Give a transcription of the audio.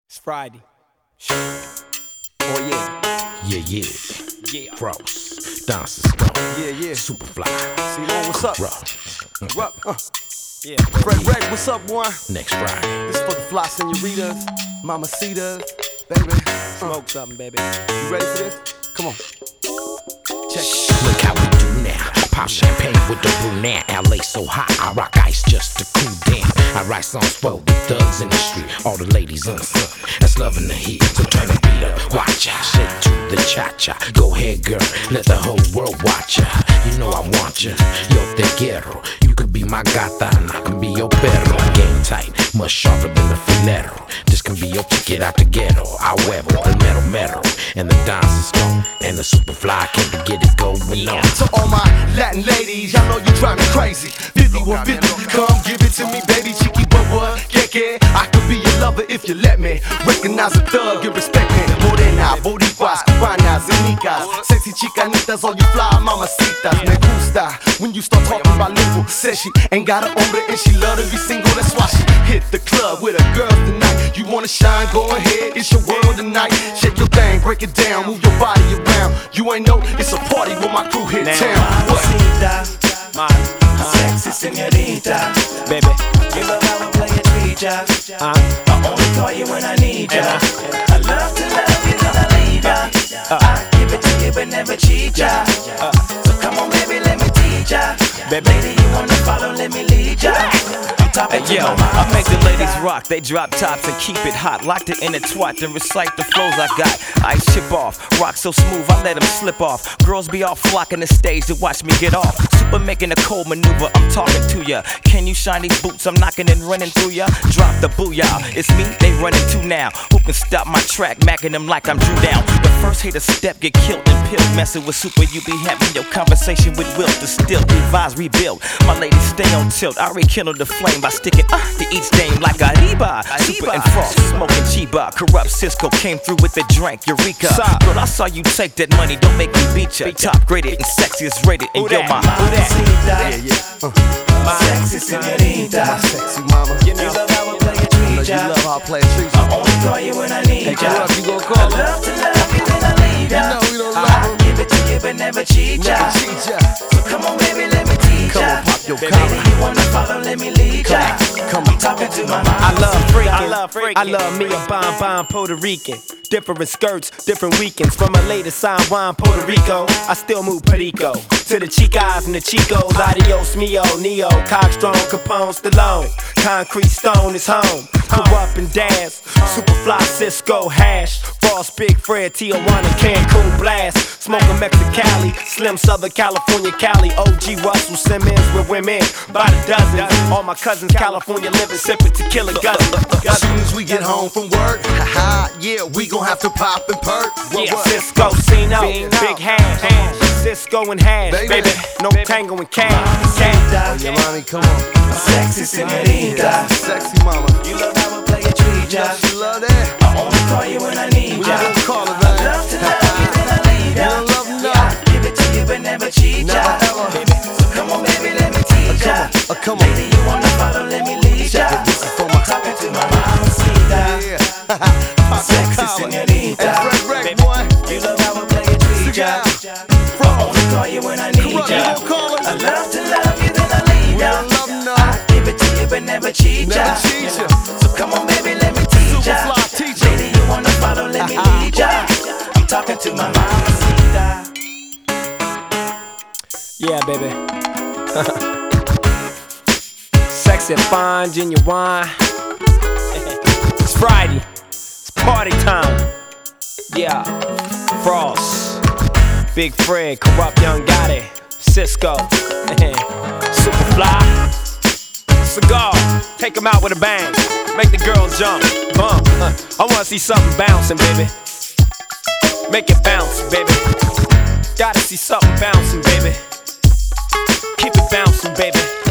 It's Friday. Oh yeah. Yeah. Yeah. Frost, Dancing Stone, Yeah. Superfly, C-Lo, what's up? Rock. Yeah. Fred Reg, what's up, boy? Next Friday. This for the fly senoritas, mamacitas, baby. Smoke something, baby. You ready for this? Come on. Check it. Look how we do now. Pop champagne with the brunette. LA so hot, I rock ice just to cool down. I write songs for the thugs in the street, all the ladies on the sun that's loving the heat. So turn the beat up, watch out, shake to the cha-cha. Go ahead, girl, let the whole world watch ya. You know I want ya, yo te quiero. You could be my gata and I can be your perro. Game tight, much sharper than the filero. This can be your ticket out the ghetto. I huevo, el mero, and the dancing stone, and the Superfly can't get it going on. To all my Latin ladies, y'all know you drive me crazy. 5150, come give it to me, baby. Chiqui bubba, que I could be your lover if you let me. Recognize a thug and respect me. Morena, boricuas, cubanas, nicas, sexy chicanitas, all you fly mamacitas. Me gusta when you start talking bilingual. Says she ain't got a hombre and she love to be single. That's why she hit the club with her girls tonight. You wanna shine, go ahead, it's your world tonight. Shake your thing, break it down, move your body around. You ain't know it's a party when my crew hit town. What? Sexy señorita, Baby. you love how I play a teacher. I only call you when I need ya. I love to love you, then I leave ya. I give it to you but never cheat ya. So come on baby, let me teach ya. Baby. Lady, you wanna follow, let me lead ya. Hey, yo, I make the ladies rock, they drop tops and keep it hot. Lock it in a twat, then recite the flows I got. Ice chip off, rock so smooth, I let them slip off. Girls be all flocking the stage to watch me get off. Super making a cold maneuver, I'm talking to ya. Can you shine these boots, I'm knocking and running through ya. Drop the booyah, it's me, they running to now. Who can stop my track, macking them like I'm Drew Down. The first hater step, get killed and pilled. Messing with Super, you be having your conversation with Will. To still revise, rebuild. My ladies stay on tilt, I rekindle the flame by sticking to each name like Arriba. Super and Frost, smoking Chiba. Corrupt Cisco came through with the drink, Eureka. Girl, I saw you take that money, don't make me beat ya. Top graded and sexiest rated, and yo, my Sexy señorita, My sexy mama. you love how I play a I know teacher. you love how I play a treat. I only call you when I need Hey, ya. what up, you gon' I call her? love to love you, then I leave ya. You know we don't love I her. give it to you but never cheat ya. Never cheat ya. So come on baby, let me teach Come ya. on, pop your Baby, collar. you wanna follow, let me lead ya. Come I'm on. talking to my mama. I love me a bon Puerto Rican. Different skirts, different weekends. From a lady San Juan, Puerto Rico, I still move Perico. To the Chicas and the Chicos, adios mio, Neo, Cockstrong, Capone, Stallone. Concrete Stone is home. Corrupt and dance, Superfly, Cisco, Hash. Frost, Big Fred, Tijuana, Cancun, Blast. Smoking Mexicali, Slim Southern California, Cali. OG Russell Simmons with women by the dozen. All my cousins California living, sipping tequila guzzling. As soon as we get home from work, haha, yeah, we gon' have to pop and perk. Yeah, Cisco, Cino, Big Hash, Cisco and Hash, baby, no tango and cash. Oh, yeah, mommy, come on. Sexy señorita, Sexy mama. you love how I play a treat ya. She love that. I only call you when I need We ya. don't call her I that. love to love you, then I leave ya. You don't love me, no. I give it to you but never cheat ya. Never, ever. Baby, so come on baby, let me teach ya. Come on. Lady, you wanna follow, let me lead ya. Check it, this is for my Talking to my mamacita. Yeah. Sexy And señorita, Fred Reg, boy. you love how I play a treat ya. I only call you when I need Corrupt, ya. you don't call her. I love to love you, then I leave We ya. don't love no. I give it to you but never cheat ya. Never cheat ya. So come on baby, let me teach ya. Superfly teacher. Lady, you wanna follow, let me lead ya. I'm talking to my mamacita. Yeah, baby. Sexy, fine, genuine. It's Friday. It's party time. Yeah. Frost, Big Fred, Corrupt Young Gotti, Cisco, Superfly, Cigar. Take 'em out with a bang. Make the girls jump, bump. I wanna see something bouncing, baby. Make it bounce, baby. Gotta see something bouncing, baby. Keep it bouncing, baby.